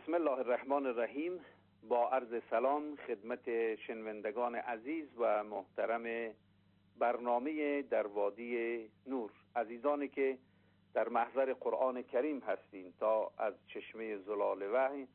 بسم الله الرحمن الرحیم. با عرض سلام خدمت شنوندگان عزیز و محترم برنامه در وادی نور، عزیزانی که در محضر قرآن کریم هستین تا از چشمه زلال وحی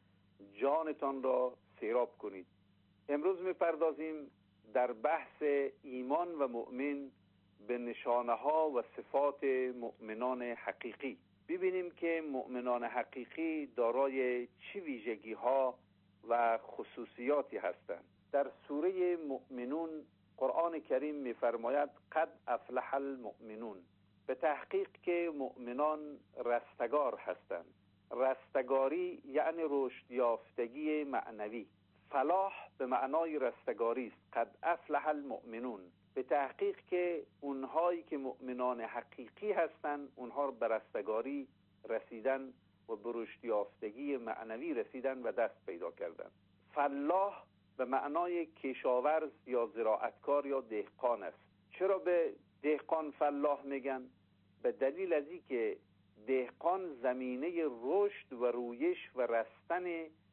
جانتان را سیراب کنید. امروز می‌پردازیم در بحث ایمان و مؤمن به نشانه ها و صفات مؤمنان حقیقی. ببینیم که مؤمنان حقیقی دارای چه ویژگی ها و خصوصیاتی هستند. در سوره مؤمنون قرآن کریم می‌فرماید قد افلح المؤمنون، به تحقیق که مؤمنان رستگار هستند. رستگاری یعنی رشد یافتگی معنوی. فلاح به معنای رستگاری است. قد افلح المؤمنون، به تحقیق که اونهایی که مؤمنان حقیقی هستند اونها به رستگاری رسیدن و به رشد یافتگی معنوی رسیدن و دست پیدا کردن. فلاح به معنای کشاورز یا زراعتکار یا دهقان است. چرا به دهقان فلاح میگن؟ به دلیل از این که دهقان زمینه رشد و رویش و رستن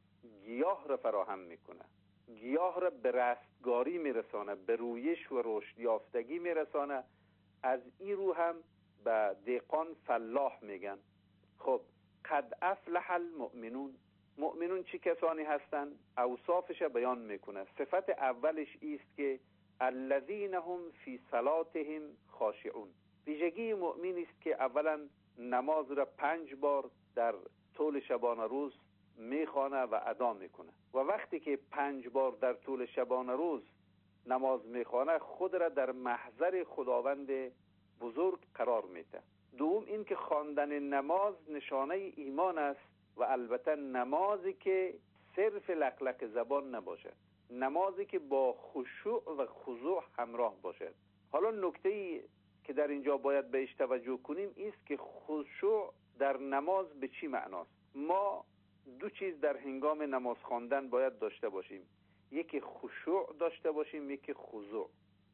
گیاه را فراهم میکنه، گیاه را به رستگاری میرسانه، به رویش و رشد یافتگی میرسانه. از این رو هم به دهقان فلاح میگن. خب قد افلح المؤمنون، مؤمنون چی کسانی هستند؟ اوصافش بیان میکنه. صفت اولش است که الذین هم فی صلاتهم خاشعون. ویژگی مؤمن است که اولا نماز را 5 بار در طول شبانه روز میخوانه و ادا میکنه و وقتی که 5 بار در طول شبانه روز نماز میخوانه خود را در محضر خداوند بزرگ قرار میده. دوم این که خواندن نماز نشانه ایمان است و البته نمازی که صرف لقلق زبان نباشد، نمازی که با خشوع و خضوع همراه باشد. حالا نکته‌ای که در اینجا باید بهش توجه کنیم است که خشوع در نماز به چی معناست. ما 2 چیز در هنگام نماز خواندن باید داشته باشیم، یکی خشوع داشته باشیم، یکی خضوع.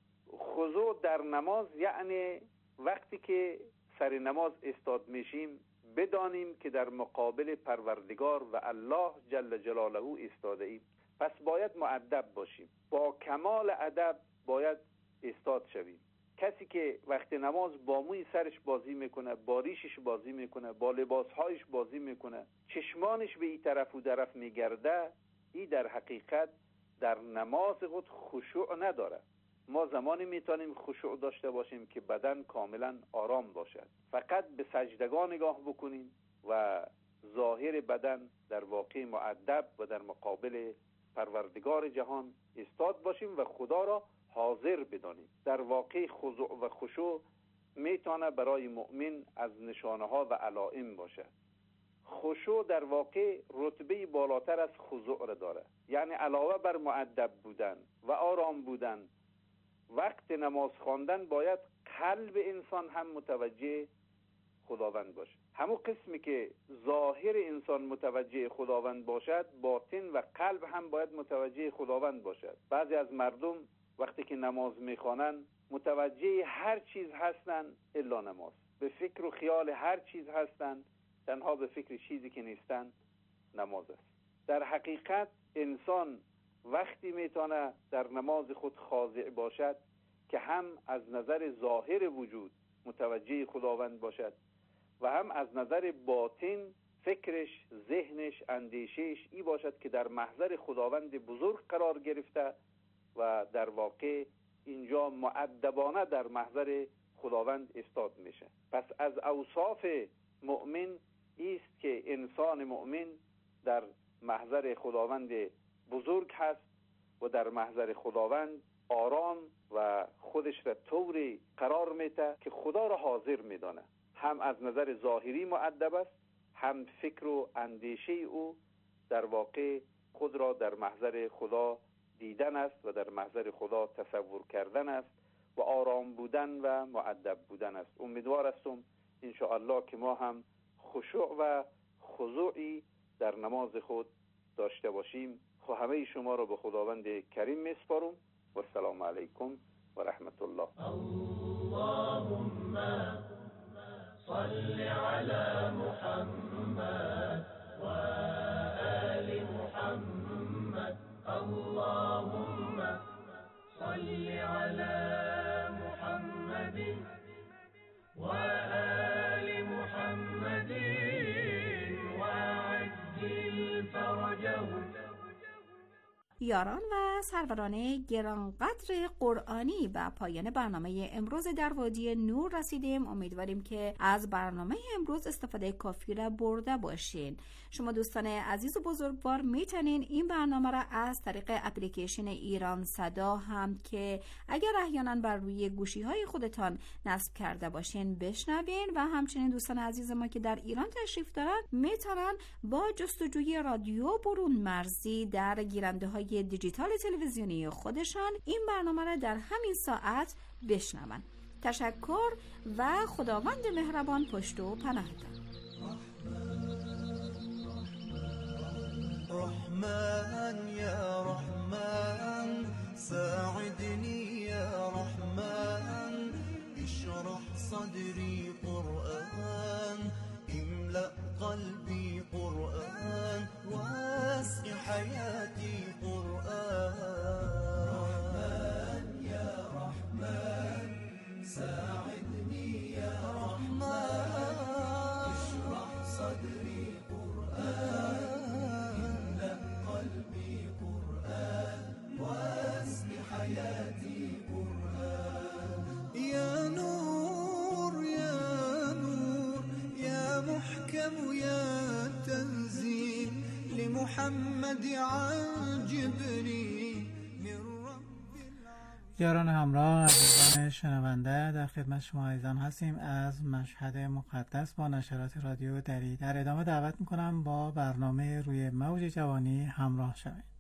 خضوع در نماز یعنی وقتی که سر نماز استاد میشیم بدانیم که در مقابل پروردگار و الله جل جلاله ایستاده ایم، پس باید مؤدب باشیم، با کمال ادب باید استاد شویم. کسی که وقت نماز با موی سرش بازی میکنه، با ریشش بازی میکنه، با لباسهایش بازی میکنه، چشمانش به این طرف و طرف میگرده، این در حقیقت در نماز خود خشوع نداره. ما زمانی میتونیم خشوع داشته باشیم که بدن کاملا آرام باشد. فقط به سجدگاه نگاه بکنیم و ظاهر بدن در واقع مؤدب و در مقابل پروردگار جهان استاد باشیم و خدا را حاضر بدانیم. در واقع خضوع و خشوع میتونه برای مؤمن از نشانه ها و علائم باشه. خشوع در واقع رتبه بالاتر از خضوع را داره، یعنی علاوه بر مؤدب بودن و آرام بودن، وقت نماز خواندن باید قلب انسان هم متوجه خداوند باشه. همون قسمی که ظاهر انسان متوجه خداوند باشد، باطن و قلب هم باید متوجه خداوند باشد. بعضی از مردم وقتی که نماز میخوانن متوجه هر چیز هستن الا نماز، به فکر و خیال هر چیز هستن، تنها به فکر چیزی که نیستن نماز است. در حقیقت انسان وقتی میتونه در نماز خود خاضع باشد که هم از نظر ظاهر وجود متوجه خداوند باشد و هم از نظر باطن فکرش، ذهنش، اندیشش ای باشد که در محضر خداوند بزرگ قرار گرفته و در واقع اینجا مؤدبانه در محضر خداوند استاد میشه. پس از اوصاف مؤمن است که انسان مؤمن در محضر خداوند بزرگ هست و در محضر خداوند آرام و خودش را طوری قرار میده که خدا را حاضر میدانه. هم از نظر ظاهری مؤدب است، هم فکر و اندیشه او در واقع خود را در محضر خدا دیدن است و در محضر خدا تصور کردن است و آرام بودن و مؤدب بودن است. امیدوار هستم ان شاء الله که ما هم خشوع و خضوعی در نماز خود داشته باشیم. خو همه شما را به خداوند کریم میسپارم و السلام علیکم و رحمت الله. اللهم صل على محمد و آل یاران و سروران گرانقدر قرآنی و پایان برنامه امروز در وادی نور رسیدیم. امیدواریم که از برنامه امروز استفاده کافی را برده باشین. شما دوستان عزیز و بزرگوار میتونین این برنامه را از طریق اپلیکیشن ایران صدا هم که اگر احیانا بر روی گوشی های خودتان نصب کرده باشین بشنوین و همچنین دوستان عزیز ما که در ایران تشریف دارن میتونن با جستجوی رادیو برون مرزی در گیرنده های دیجیتال تلویزیونی خودشان این برنامه را در همین ساعت بشنون. تشکر و خداوند مهربان پشت و پناهتان. رحمن یا رحمن ساعدني يا رحمن اشرح صدري قرآن املأ قلبي قرآن واسع حياتي قرآن رحمن يا رحمن ساعدني يا رحمن اشرح صدري قرآن املأ قلبي قرآن واسع حياتي قرآن يا نور يا نور يا محكم يا تنزيل لمحمد عن جبريل من رب العالمين. یاران همراه، عزیزان شنونده، در خدمت شما عزیزان هستیم از مشهد مقدس با نشرات رادیو دری. در ادامه دعوت میکنم با برنامه روی موج جوانی همراه شوید.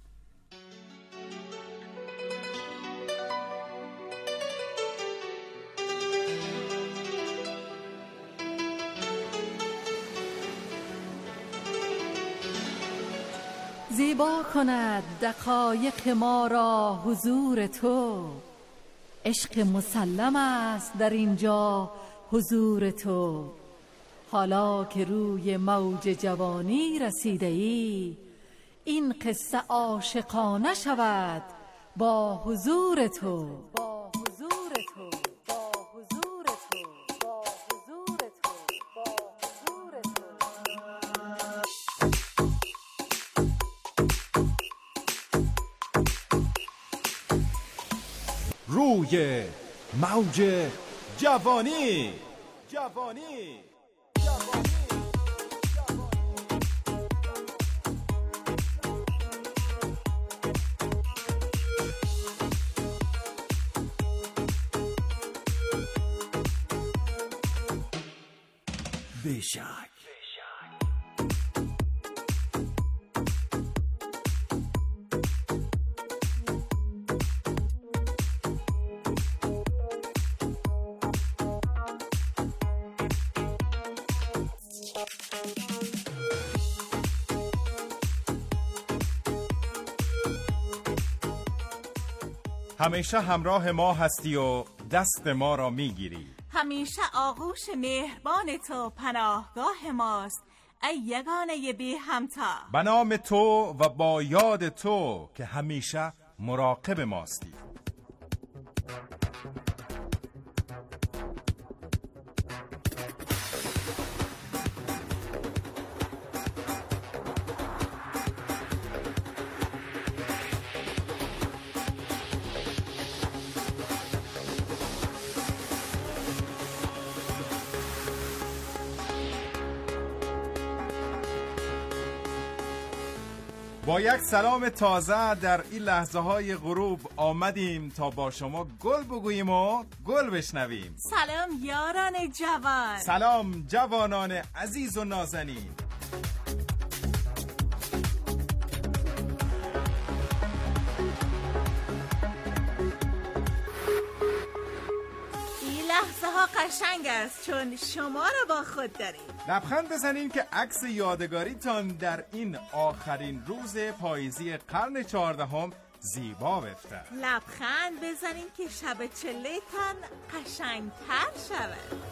زیبا کند دقایق ما را حضور تو، عشق مسلم است در اینجا حضور تو. حالا که روی موج جوانی رسیده ای، این قصه عاشقانه شود با حضور تو. روی موج جوانی. بیشک همیشه همراه ما هستی و دست ما را میگیری. همیشه آغوش مهربان تو پناهگاه ماست ای یگانه بی همتا. به نام تو و با یاد تو که همیشه مراقب ماستی. با یک سلام تازه در این لحظه های غروب آمدیم تا با شما گل بگوییم و گل بشنویم. سلام یاران جوان. سلام جوانان عزیز و نازنین. این لحظه ها قشنگ است چون شما رو با خود داریم. لبخند بزنین که عکس یادگاریتان در این آخرین روز پاییزی قرن 14 زیبا بفته. لبخند بزنین که شب چله‌تان قشنگتر شود.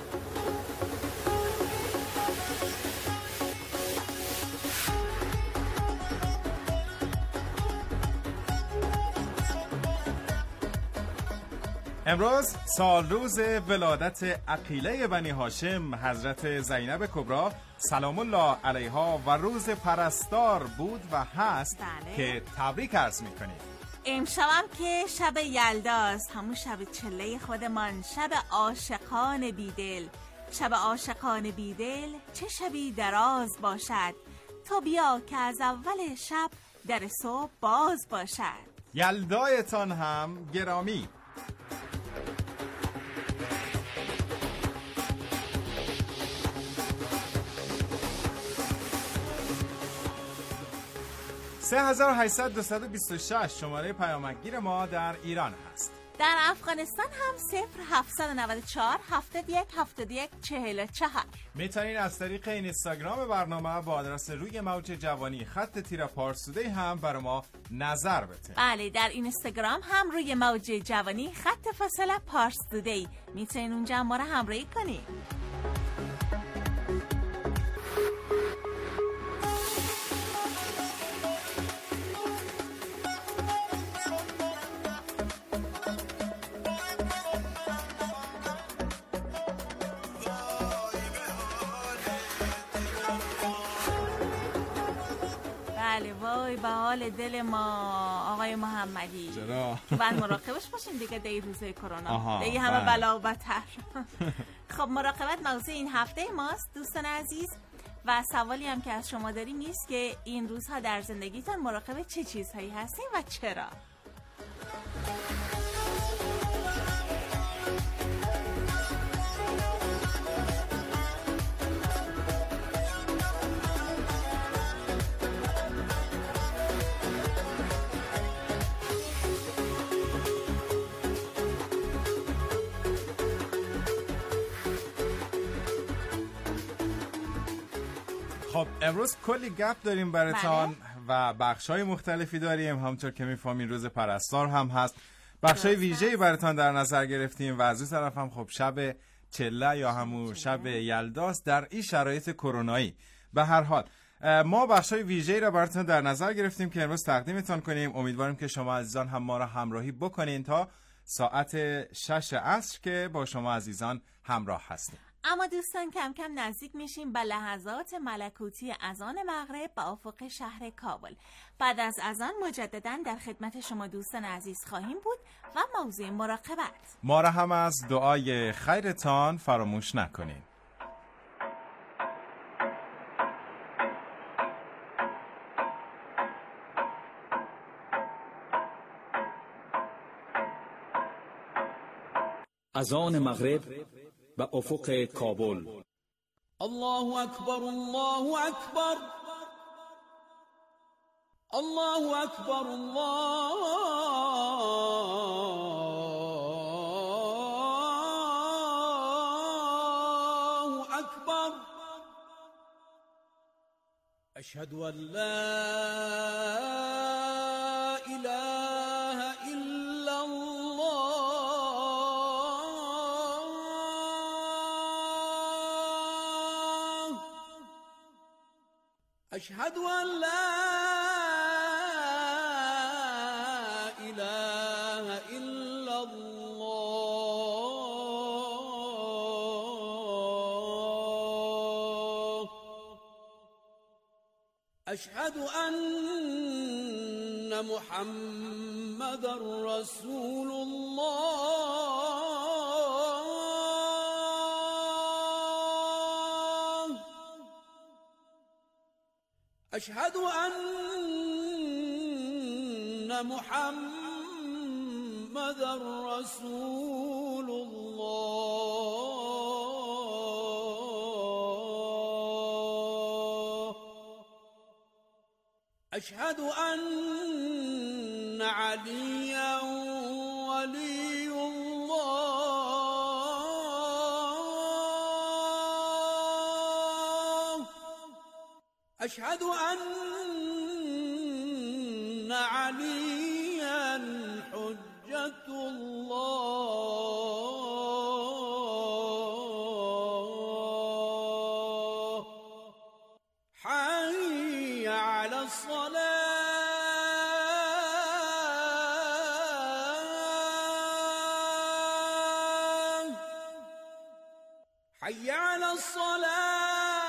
امروز سال روز ولادت عقیله بنی هاشم حضرت زینب کبری سلام الله علیها و روز پرستار بود و هست. بله. که تبریک عرض میکنیم. امشبم که شب یلداست، همون شب چله خودمان، شب عاشقان بیدل. شب عاشقان بیدل چه شبی دراز باشد، تو بیا که از اول شب در صبح باز باشد. یلدایتان هم گرامی. (3826) شماره پیامکگیر ما در ایران هست. در افغانستان هم 0794 71 71 44. میتونین از طریق اینستاگرام برنامه با آدرس روی موج جوانی خط تیره پارسوده هم برای ما نظر بده. بله، در اینستاگرام هم روی موج جوانی خط فاصله پارسوده میتونین اونجا ما رو همراهی کنین. وای به حال دل ما آقای محمدی. چرا؟ باید مراقبش باشین دیگه در روزهای کرونا. دیگه همه بلا و بتر. خب مراقبت موضوع این هفته ماست دوستان عزیز، و سوالی هم که از شما داریم نیست که این روزها در زندگیتون مراقب چه چیزهایی هستین و چرا؟ خب امروز کلی گپ داریم براتون و بخشای مختلفی داریم. همونطور که میفهمین روز پرستار هم هست، بخشای ویژه‌ای براتون در نظر گرفتیم و از اون طرف هم خب شب چله یا همون شب یلداست در این شرایط کرونایی. به هر حال ما بخشای ویژه‌ای را براتون در نظر گرفتیم که امروز تقدیمتون کنیم. امیدواریم که شما عزیزان هم ما را همراهی بکنین تا ساعت 6 عصر که با شما عزیزان همراه هستیم. اما دوستان کم کم نزدیک میشیم به لحظات ملکوتی اذان مغرب به افق شهر کابل. بعد از اذان مجددا در خدمت شما دوستان عزیز خواهیم بود و موضوع مراقبت. ما را هم از دعای خیرتان فراموش نکنید. اذان مغرب به افق کابل. الله اکبر الله اکبر الله اکبر الله اکبر اشهد ان لا اله الا الله اشهد ان لا اله الا الله اشهد ان محمد رسول الله اشهد ان محمد رسول الله اشهد ان عليا ولي الله اشهد ان عليا حجة الله حي على الصلاة حي على الصلاة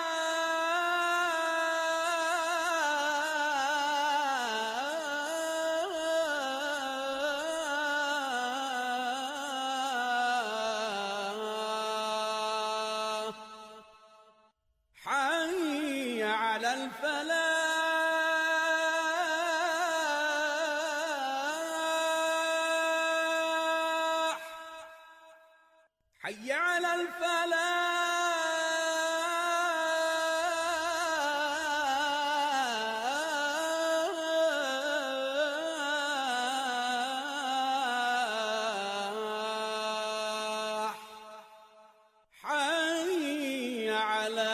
حي على الفلاح حي على الفلاح حي على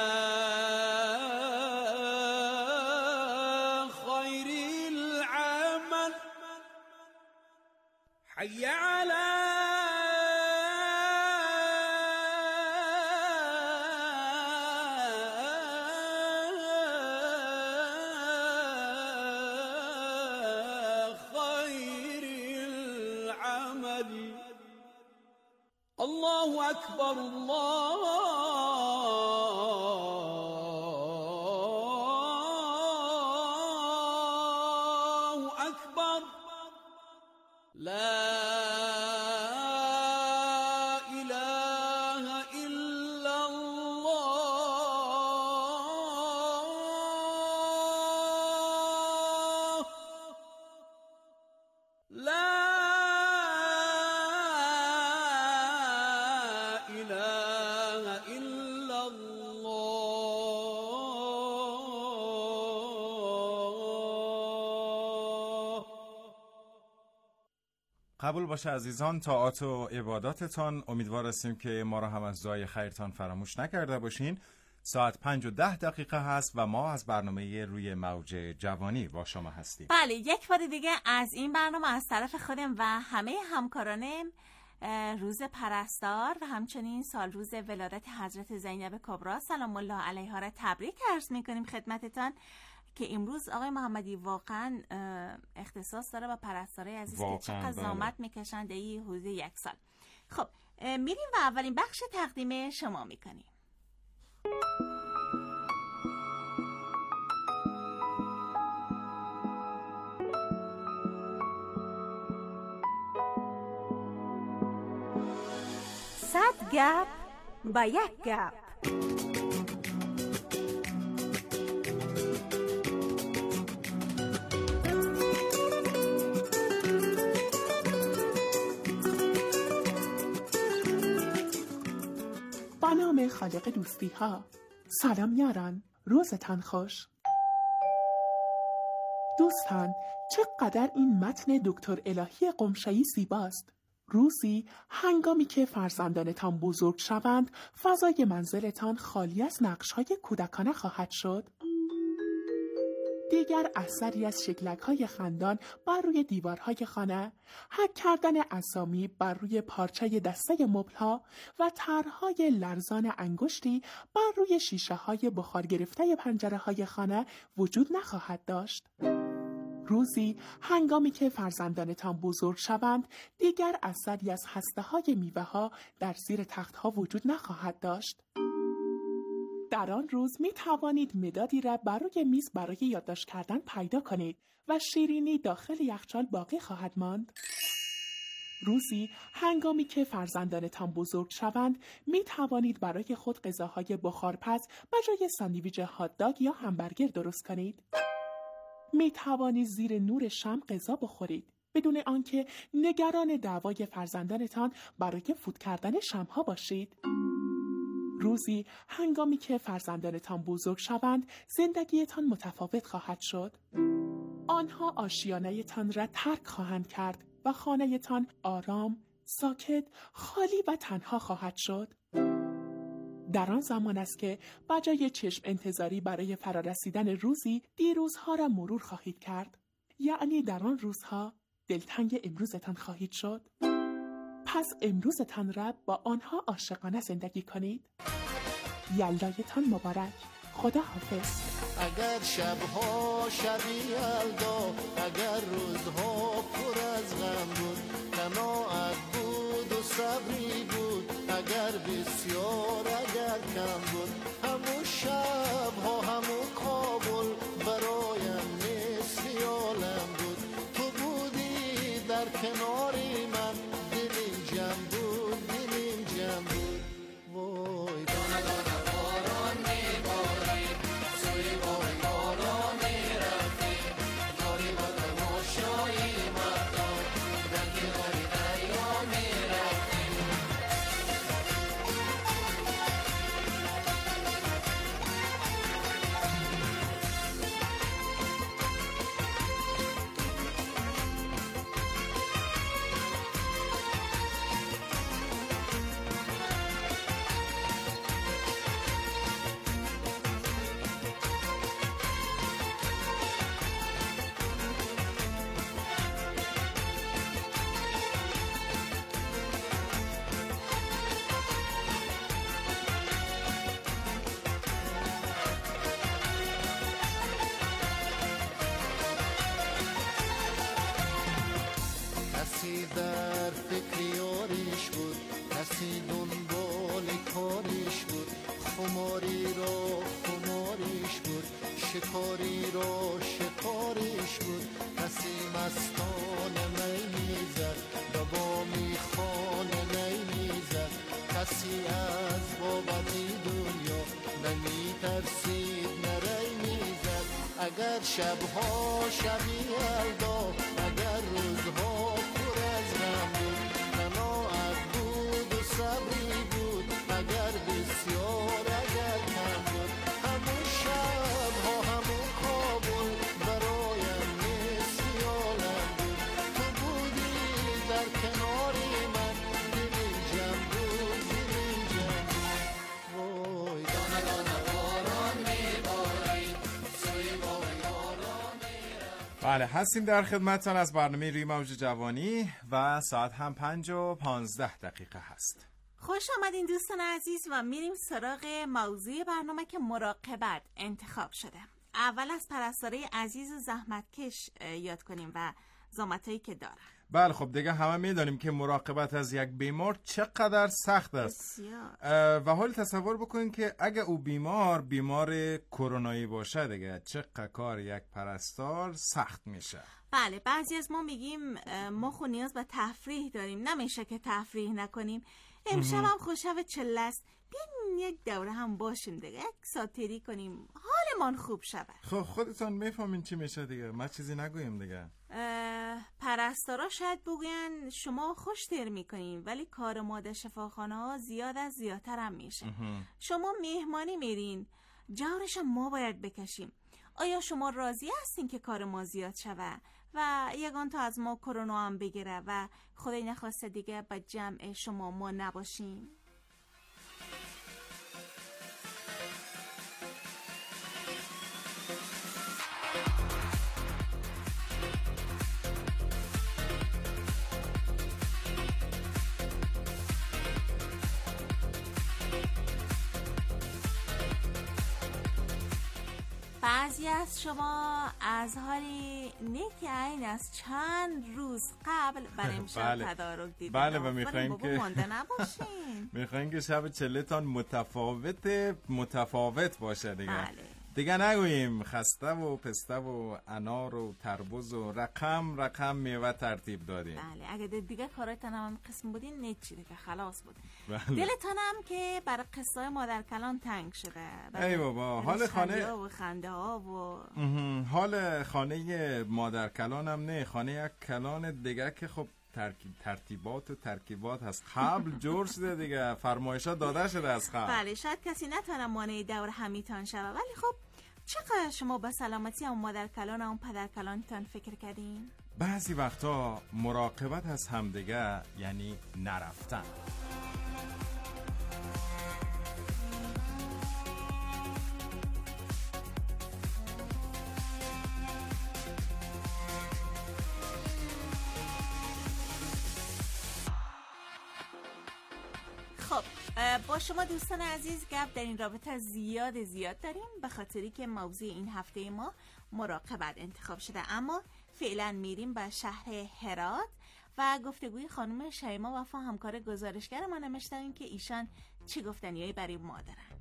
خير العمل حي على خير العمل الله أكبر الله أكبر لا إله إلا الله لا إله إلا الله. قبول باشه عزیزان، طاعات و عباداتتان. امیدوار هستیم که ما را هم از دعای خیرتان فراموش نکرده باشین. ساعت 5:10 هست و ما از برنامه روی موج جوانی با شما هستیم. بله، یک بار دیگه از این برنامه از طرف خودم و همه همکارانم روز پرستار و همچنین سال روز ولادت حضرت زینب کبری سلام الله علیها را تبریک عرض می‌کنیم خدمتتان که امروز آقای محمدی واقعا اختصاص داره و پرستارای عزیز که چقدر زحمت میکشند این حدود 1 سال. خب میریم و اولین بخش تقدیم شما میکنیم. صد گپ با یک گپ. با نام خالق دوستی ها. سلام یاران، روزتان خوش. دوستان، چقدر این متن دکتر الهی قمشه‌ای زیباست. روزی هنگامی که فرزندانتان بزرگ شوند، فضای منزلتان خالی از نقش‌های کودکانه خواهد شد. دیگر اثری از شکلک‌های خندان بر روی دیوارهای خانه، حک کردن اسامی بر روی پارچه دسته مبل‌ها و طرح‌های لرزان انگشتی بر روی شیشه‌های بخار گرفته پنجره‌های خانه وجود نخواهد داشت. روزی هنگامی که فرزندانتان بزرگ شوند، دیگر اثری از هسته‌های میوه‌ها در زیر تخت‌ها وجود نخواهد داشت. در آن روز می توانید مدادی را بر روی میز برای یادداشت کردن پیدا کنید و شیرینی داخل یخچال باقی خواهد ماند. روزی هنگامی که فرزندانتان بزرگ شوند، می توانید برای خود غذاهای بخارپز به جای ساندویچ هات داگ یا همبرگر درست کنید. می توانید زیر نور شمع غذا بخورید بدون آنکه نگران دعوای فرزندانتان برای فوت کردن شمع‌ها باشید. روزی هنگامی که فرزندانتان بزرگ شوند، زندگیتان متفاوت خواهد شد. آنها آشیانه‌تان را ترک خواهند کرد و خانه‌تان آرام، ساکت، خالی و تنها خواهد شد. در آن زمان است که بجای چشم انتظاری برای فرارسیدن روزی، دیروزها را مرور خواهید کرد. یعنی در آن روزها دلتنگ امروزتان خواهید شد. پس امروزتان را با آنها عاشقانه زندگی کنید. یلدایتان مبارک. خدا حافظ. اگر شبها شبی یلدا، اگر روزها پر از غم بود، قناعت بود و صبری بود، اگر بسیار اگر کم بود همون شب ها همون کابل برایم مثل عالم بود تو بودی در کناری من دلیم جمع بود دلیم جمع بود وای دانه دانه باران میباری سوی بای بالا میرفتی داری با تماشایی مردم در کناری دریا میرفتی کسی در فکر یاریش بود کسی دنبال کاریش بود خماری را خماریش بود شکاری را شکاریش بود کسی مستانه می میزد و با میخانه نی میزد کسی از بابتی دنیا نمی ترسید نری میزد اگر شبها شبی یلدا اگر روزها پر از غم بود قناعت بود و صبری بود اگر بسیار اگر کم بود همون شبها همون کابل برایم مثل عالم بود تو بودی در کناری من دلیم جمع بود دلیم جمع بود وای دانه دانه باران میباری سوی بای بالا میرفت. بله هستیم در خدمتتان از برنامه روی موج جوانی و ساعت هم 5:15 هست. خوش آمدین دوستان عزیز و میریم سراغ موضوع برنامه که مراقبت انتخاب شده. اول از پرستاره عزیز و زحمتکش یاد کنیم و زحمتایی که دارن. بله خب دیگه همه میدانیم که مراقبت از یک بیمار چقدر سخت است. و حال تصور بکنید که اگه او بیمار کرونایی باشه دیگه چقدر کار یک پرستار سخت میشه. بله بعضی از ما میگیم ما خود نیاز به تفریح داریم، نمیشه که تفریح نکنیم. امشب هم خوشحال چله است، بیاین یک دوره هم باشیم دیگه، یک ساتری کنیم حالمان خوب شود. خب خودتان میفهمین چی میشه دیگه، ما چیزی نگویم دیگه. پرستارا شاید بگوین شما خوش تر میکنین ولی کار ما در شفاخانه ها زیاد از زیادتر هم میشه. شما مهمانی میرین، جارش ما باید بکشیم. آیا شما راضی هستین که کار ما زیاد شود و یگان تا از ما کرونا هم بگیره و خدای نخواسته دیگه با جمع شما ما نباشیم؟ بعضی از شما از حالی نیکی این از چند روز قبل بر امشب تدارک دیدید. بله و میخواین که نباشین. میخواین که شب چلتان متفاوت باشه دیگه. بله. دیگه نگوییم خسته و پسته و انار و تربوز و رقم میوه ترتیب دادیم. بله اگه دیگه کارایتان هم قسم بودین نیچی دیگه خلاص بود. بله. دلتان هم که برای قصه های مادر کلان تنگ شده. ای بابا حال خانه و خنده ها و حال خانه مادر کلان هم نه، خانه یک کلان دیگه که خب ترتیبات و ترکیبات هست. قبل جور شده دیگه، فرمایشات داده شده از قبل. بله شاید کسی نتونه مانع دور همیتان شده ولی خب چقدر شما به سلامتی اون مادر کلان و اون پدر کلانتان فکر کردین؟ بعضی وقتا مراقبت از همدیگه یعنی نرفتن. خب با شما دوستان عزیز گپ در این رابطه زیاد داریم به خاطری که موضوع این هفته ما مراقبت انتخاب شده. اما فعلا میریم به شهر هرات و گفتگوی خانم شیما وفا همکار گزارشگر ما نوشتن که ایشان چی گفتنیایی برای ما دارن.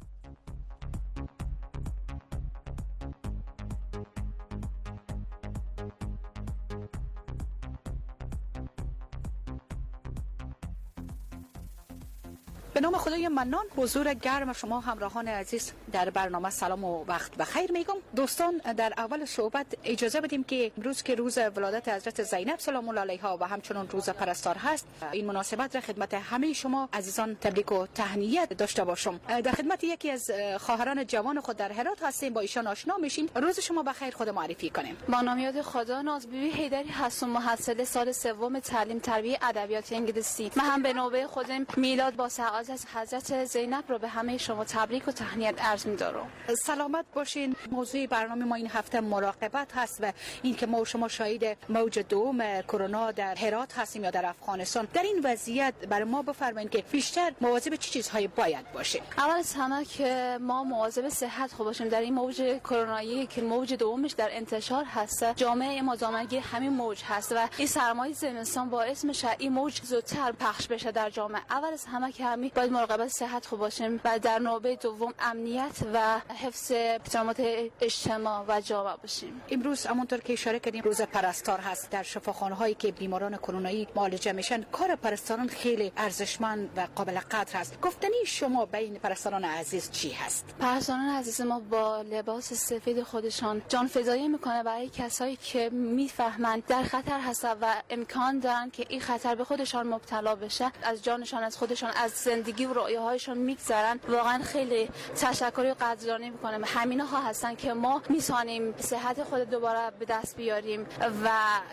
به نام خدای منان، حضور گرم شما همراهان عزیز در برنامه سلام و وقت بخیر میگم. دوستان، در اول صحبت اجازه بدیم که امروز که روز ولادت حضرت زینب سلام الله علیها و همچنین روز پرستار هست، این مناسبت را خدمت همه شما عزیزان تبریک و تهنیت داشته باشم. در خدمت یکی از خواهران جوان خود در هرات هستیم، با ایشان آشنا میشیم. روز شما بخیر، خود معرفی کنیم. با نام یاد خدا، ناز بیبی حیدری هستم، محصل سال سوم تعلیم تربیت ادبیات انگلیسی. من هم به نوبه خودم میلاد با سعادت از حضرت زینب رو به همه شما تبریک و تهنیت عرض می‌دارم. سلامت باشین. موضوع برنامه ما این هفته مراقبت هست و این که ما شما شاهد موج دوم کرونا در هرات هستیم یا در افغانستان. در این وضعیت برای ما بفرمایید که بیشتر مواظب چه چیزهایی باید باشیم؟ اول از همه که ما مواظب صحت خود باشیم. در این موج کرونایی که موج دومش در انتشار هست، جامعه ما جامعه همین موج هست و این سرمایه زمستان باعث میشه این موج زودتر پخش بشه در جامعه. اول از همه که همین باید مراقبت صحت خوب باشیم و در نوبه دوم امنیت و حفظ احترامات اجتماع و جامعه باشیم. امروز همونطور که اشاره کردیم روز پرستار هست. در شفاخانه هایی که بیماران کرونایی معالجه میشن، کار پرستاران خیلی ارزشمند و قابل قدر هست. گفتنی شما بین پرستاران عزیز چی هست؟ پرستاران عزیز ما با لباس سفید خودشان جان فدایی میکنه برای کسایی که میفهمند در خطر هستن و امکان دارن که این خطر به خودشان مبتلا بشه، از جانشان، از خودشان، از زندگی و رؤیاهایشان میگذرن. واقعا خیلی تشکر و قدردانی میکنم. همینها هستن که ما میتونیم صحت خود دوباره به دست بیاریم و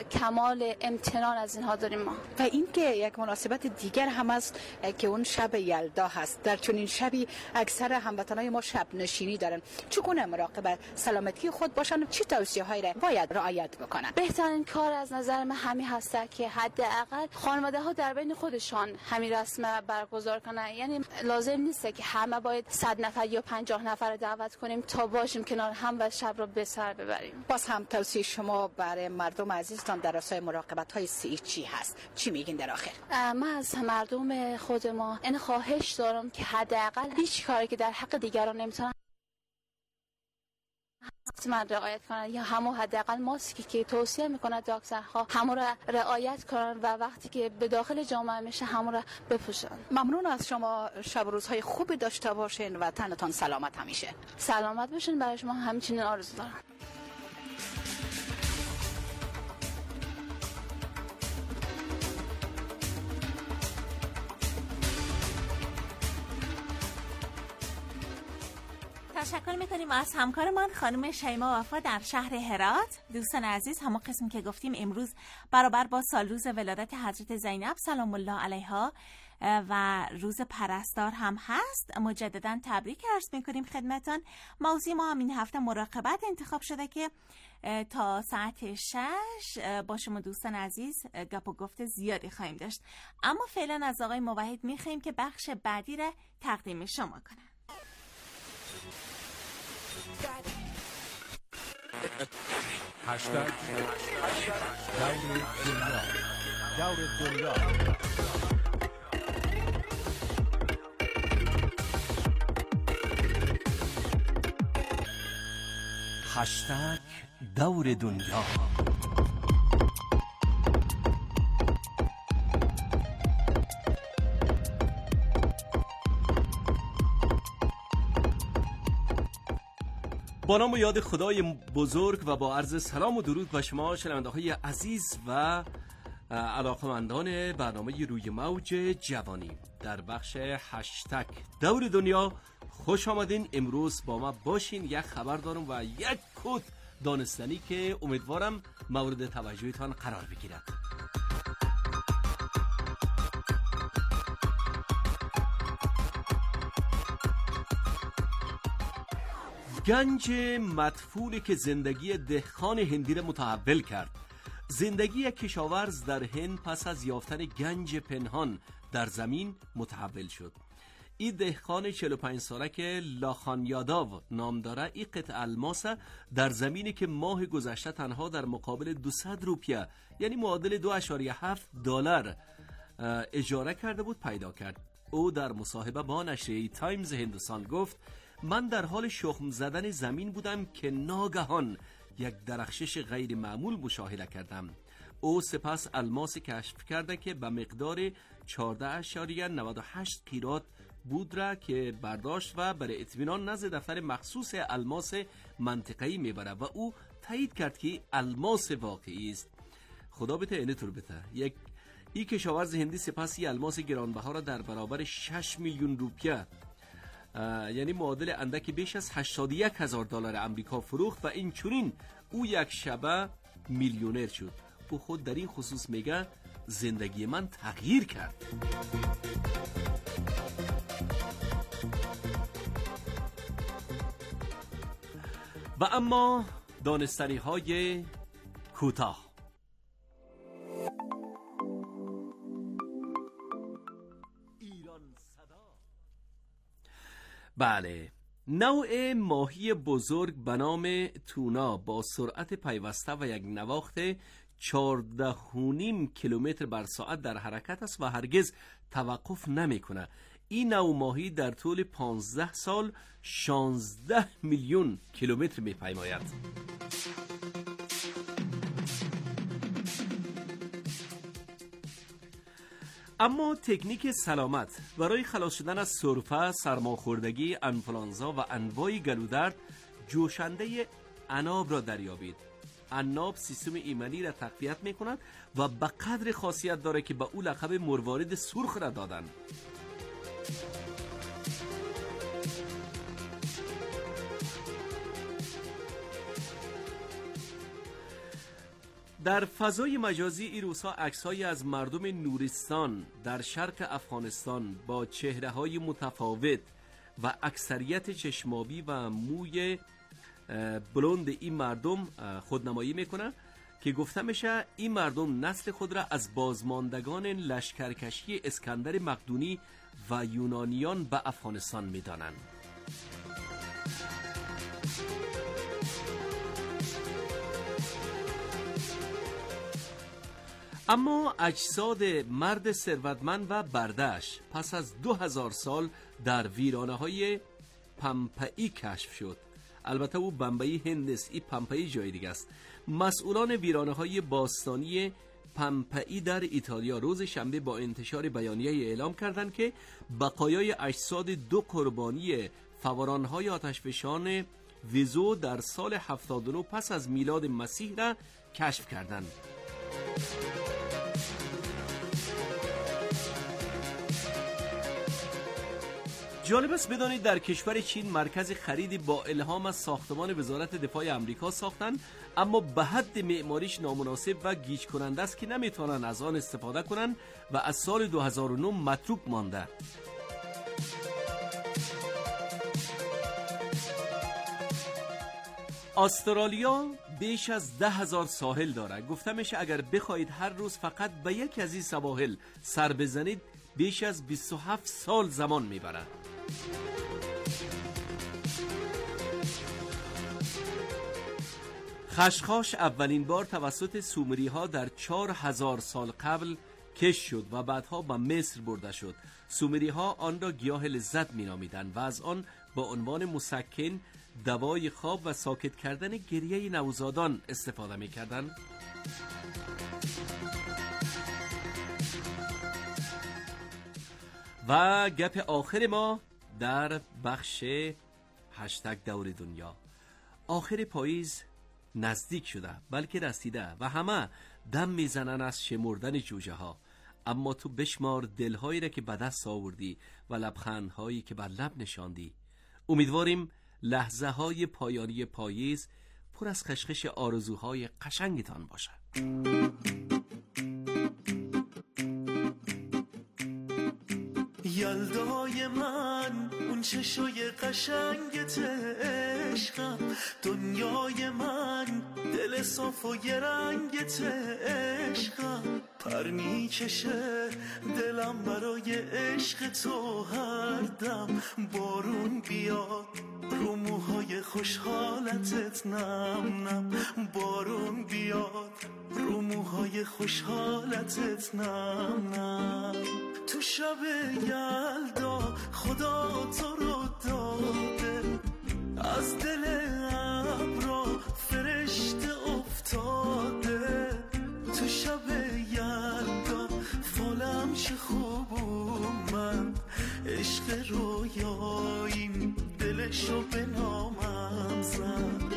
کمال امتنان از اینها داریم ما. و این که یک مناسبت دیگر هم است که اون شب یلدا هست. در چنین شبی اکثر هموطنای ما شب نشینی دارن. چگونه مراقب سلامتی خود باشن؟ چه توصیه‌هایی را باید رعایت بکنن؟ بهترین کار از نظر من همین هست که حداقل خانواده‌ها در بین خودشان همین رسم برگزار کنن. یعنی لازم نیست که همه باید 100 نفر یا 50 نفر دعوت کنیم تا باشیم کنار هم و شب رو به سر ببریم. باز هم توصیه شما برای مردم عزیزتان در راستای مراقبت‌های صحی چی هست؟ چی میگین در آخر؟ من از مردم خود ما این خواهش دارم که حداقل هیچ کاری که در حق دیگران نمیتونن حتما رعایت کنن، یا همون حداقل ماسکی که توصیه میکنه دکترها همون را رعایت کنن و وقتی که به داخل جامعه میشه همون را بپوشن. ممنون از شما. شب و روزهای خوبی داشته باشین و تنتان سلامت همیشه. سلامت باشین. برای شما همچنین آرزو دارم. تشکر میکنیم از همکارمان خانم شیما وفا در شهر هرات. دوستان عزیز، همون قسم که گفتیم امروز برابر با سالروز ولادت حضرت زینب سلام الله علیها و روز پرستار هم هست. مجددا تبریک عرض میکنیم خدمتان. موضوع ما هم این هفته مراقبت انتخاب شده که تا ساعت 6 با شما دوستان عزیز گپ و گفت زیادی خواهیم داشت، اما فعلا از آقای موحد میخوایم که بخش بعدی را تقدیم شما کنن. هشتگ دور دنیا. هشتگ دور دنیا. با نام و یاد خدای بزرگ و با عرض سلام و درود به شما شنونده های عزیز و علاقمندان برنامه روی موج جوانی در بخش هشتگ دور دنیا خوش آمدین. امروز با ما باشین. یک خبر دارم و یک کد دانستنی که امیدوارم مورد توجهتان قرار بگیرد. گنج مدفونی که زندگی دهقان هندی را متحول کرد. زندگی کشاورز در هند پس از یافتن گنج پنهان در زمین متحول شد. این دهقان 45 ساله که لاخانیاداو نام داره، این قطعه الماس در زمینی که ماه گذشته تنها در مقابل 200 روپیه یعنی معادل 2.7 دلار اجاره کرده بود پیدا کرد. او در مصاحبه با نشریه تایمز هندوستان گفت من در حال شخم زدن زمین بودم که ناگهان یک درخشش غیر معمول مشاهده کردم. او سپس الماس کشف کرده که به مقدار 14.98 کیرات بود را که برداشت و برای اطمینان نزد دفتر مخصوص الماس منطقه‌ای میبره و او تایید کرد که الماس واقعی است. خدا بته اینطور بته. یک کشاورز هندی سپس این الماس گرانبها را در برابر 6 میلیون روپیه یعنی معادل اندکی بیش از 81,000 دلار آمریکا فروخت و این چنین او یک شبه میلیونر شد. او خود در این خصوص میگه زندگی من تغییر کرد. و اما دانستنی های کوتاه. بله، نوع ماهی بزرگ به نام تونا با سرعت پیوسته و یک نواخت 14.5 کیلومتر بر ساعت در حرکت است و هرگز توقف نمیکنه. این نوع ماهی در طول 15 سال 16 میلیون کیلومتر میپیماید. اما تکنیک سلامت برای خلاص شدن از سرفه، سرماخوردگی، انفلانزا و انواع گلودرد جوشنده عناب را دریابید. عناب سیستم ایمنی را تقویت میکند و به قدر خاصیت داره که به او لقب مروارید سرخ را دادن. در فضای مجازی این روزها عکس‌هایی از مردم نورستان در شرق افغانستان با چهره‌های متفاوت و اکثریت چشمابی و موی بلوند این مردم خودنمایی میکنه که گفته میشه این مردم نسل خود را از بازماندگان لشکرکشی اسکندر مقدونی و یونانیان به افغانستان میدانند. اما اجساد مرد ثروتمند و برده‌اش پس از 2000 سال در ویرانه‌های پمپئی کشف شد. البته او بمبئی هند نیست، این پمپئی جای دیگه است. مسئولان ویرانه‌های باستانی پمپئی در ایتالیا روز شنبه با انتشار بیانیه اعلام کردند که بقایای اجساد 2 قربانی فوران‌های آتشفشان ویزو در سال 79 پس از میلاد مسیح را کشف کردند. جالب است بدانید در کشور چین مرکز خریدی با الهام از ساختمان وزارت دفاع آمریکا ساختند، اما به حد معماریش نامناسب و گیج کننده است که نمیتونن از آن استفاده کنند و از سال 2009 متروک مانده. استرالیا بیش از 10,000 ساحل داره. گفته میشه اگر بخواید هر روز فقط به یکی از این سواحل سر بزنید بیش از 27 سال زمان میبره. خشخاش اولین بار توسط سومری ها در 4000 سال قبل کش شد و بعدها به مصر برده شد. سومری ها آن را گیاه لذت می نامیدند و از آن با عنوان مسکن، دوای خواب و ساکت کردن گریه نوزادان استفاده می کردند. و گپ آخر ما در بخش هشتگ دور دنیا. آخر پاییز نزدیک شده، بلکه رسیده و همه دم میزنن از شمردن جوجه ها. اما تو بشمار دلهایی را که به دست آوردی و لبخندهایی که بر لب نشاندی. امیدواریم لحظه های پایانی پاییز پر از خشخش آرزوهای قشنگتان باشه. یلدای من اون چشای قشنگت عشقم، دنیای من دل صاف و یه رنگت عشقم، پر میکشه دلم برای عشق تو هر دم. بارون بیاد رو موهای خوشحالتت نم نم. بارون بیاد رو موهای خوشحالتت نم نم. تو شب یلدا خدا تو رو داده، از دل ابرا فرشته افتاده. تو شب یلدا فالم چه خوب اومد، عشق رویاییم دلشو به نامم زد.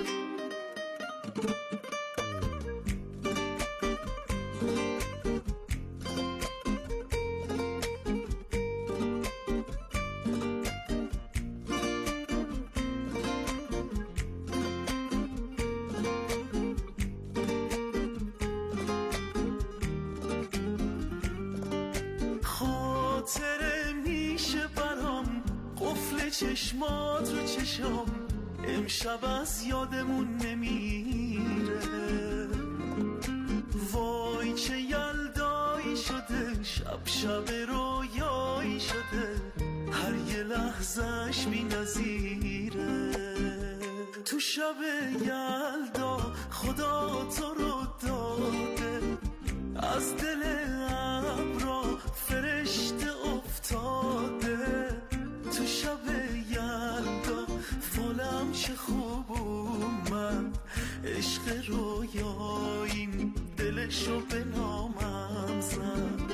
چشمات رو چشم امشب از یادمون نمیره. وای چه یلدایی شده، شب شب رویایی شده، هر یه لحظش بی نظیره. تو شب یلدا خدا تو رو داده، از دل ابرا فرشته افتاده. تو شب یلدا فالم چه خوب اومد، عشق رویاییم دلشو به نامم زد.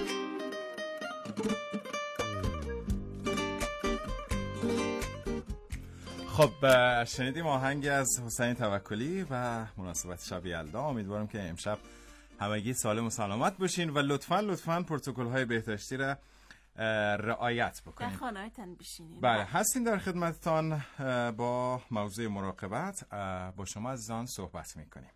خب شنیدیم آهنگی از حسین توکلی و مناسبت شب یلدا. امیدوارم که امشب همگی سالم و سلامت باشین و لطفاً پروتکل‌های بهداشتی را رعایت بکنید. در خانه‌تان بشینید. بله، هستیم در خدمتتان با موضوع مراقبت. با شما عزیزان صحبت میکنیم.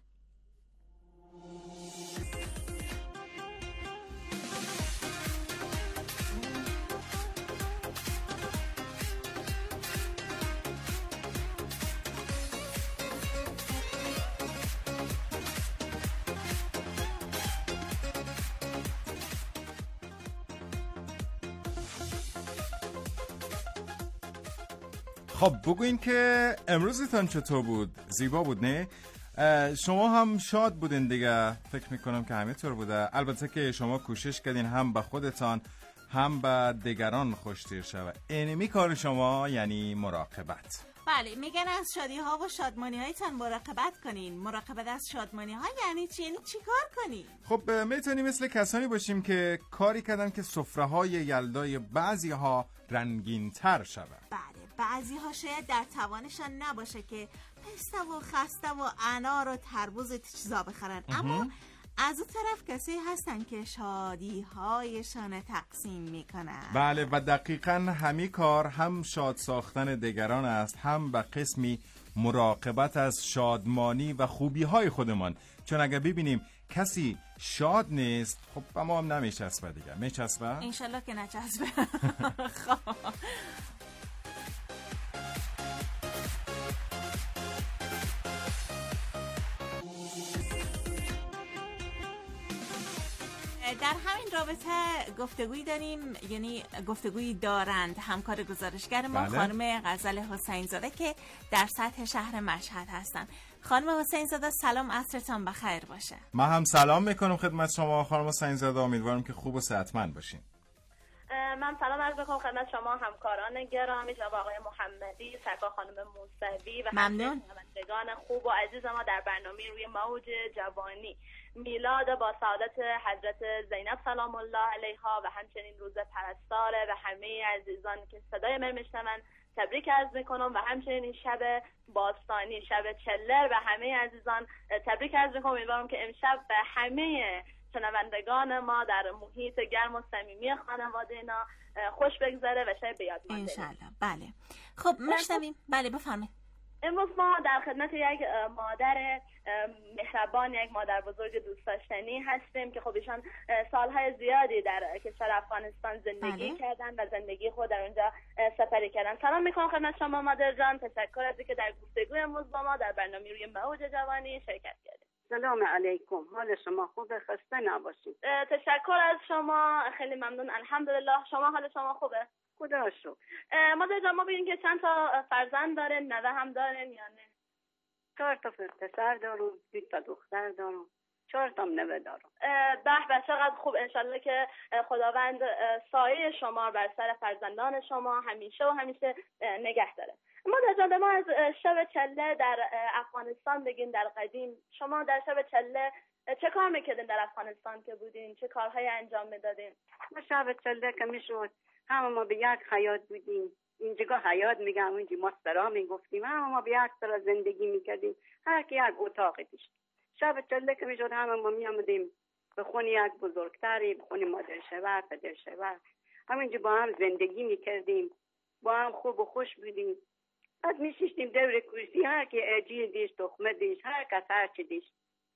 خب بگوین که امروزتان چطور بود؟ زیبا بود نه؟ شما هم شاد بودین دیگه، فکر میکنم که همه طور بوده. البته که شما کوشش کردین هم به خودتان هم به دیگران خوشتیر شود. اینمی کار شما یعنی مراقبت. بله، میگن از شادی ها و شادمانی هایتان مراقبت کنین. مراقبت از شادمانی ها یعنی چی؟ یعنی چی کار کنین؟ خب میتونیم مثل کسانی باشیم که کاری کردن که سفره های یلدای بعضی ها رنگین تر شود. بله، بعضی ها شاید در توانشان نباشه که پسته و خسته و انار و تربوز چیزا بخرن، اما از اون طرف کسی هستن که شادی هایشان تقسیم میکنن. بله، و دقیقاً همی کار هم شاد ساختن دیگران است، هم به قسمی مراقبت از شادمانی و خوبی های خودمان. چون اگر ببینیم کسی شاد نیست، خب به ما هم نمیچسبه دیگه. میچسبه؟ انشالله که نچسبه. خب در همین رابطه گفتگویی داریم، یعنی گفتگویی دارند همکار گزارشگر ما. بله. خانم غزل حسین زاده که در سطح شهر مشهد هستن. خانم حسین زاده سلام، عصرتان بخیر باشه. من هم سلام میکنم خدمت شما خانم حسین زاده، امیدوارم که خوب و صحتمند باشین. من سلام عرض می‌کنم خدمت شما همکاران گرامی، جناب آقای محمدی، سرکار خانم موسوی و همکاران خوب و عزیز ما در برنامه روی موج جوانی. میلاد با سعادت حضرت زینب سلام الله علیها و همچنین روز پرستاره و همه عزیزان که صدای من میشنون تبریک عرض میکنم و همچنین شب باستانی، شب چلر و همه عزیزان تبریک عرض میکنم. امیدوارم که امشب به همه شنوندگان ما در محیط گرم و صمیمی خانواده اینا خوش بگذره و شب بیاد مانده انشالله. بله خب میشنویم. بله بفرمایید. امروز ما در خدمت یک مادر مهربان، یک مادر بزرگ دوست داشتنی هستیم که خب ایشان سالهای زیادی در کشور افغانستان زندگی کردن و زندگی خود در اونجا سپری کردن. سلام میکنم خدمت شما مادر جان، تشکر از اینکه در گفتگوی امروز با ما در برنامه روی موج جوانی شرکت کردید. سلام علیکم. حال شما خوبه؟ خسته نباشید. تشکر از شما، خیلی ممنون. الحمدلله. شما حال شما خوبه؟ خدا شکر. مادر جان، ما ببینیم که چند تا فرزند دارین، نوه هم دارین یا نه؟ 4 تا پسر دارم، 2 تا دختر دارم، 4 تا نوه دارم. به چقدر خوب. انشالله که خداوند سایه شما بر سر فرزندان شما همیشه و همیشه نگه داره. مادر جان، ما از شب چله در افغانستان بگین، در قدیم شما در شب چله چه کار میکردین؟ در افغانستان که بودین چه کارهای انجام میدادین؟ ما شب چله که میشد همه ما به یک حیات بودیم. اینجا حیات میگم، اونجا ما سرا میگفتیم. همه ما به یک سرا زندگی میکردیم، هر کی یک اتاقی داشت. شب چله که میشد همه ما میامدیم به خونه یک بزرگتری، به خونه مادر شوهر، پدر شوهر. همینجا با هم زندگی میکردیم، با هم خوب و خوش بودیم. بعد میشیشتیم دور کرسی، هر کی عجین دیش، تخمه دیش، هر کس هر چی دیش،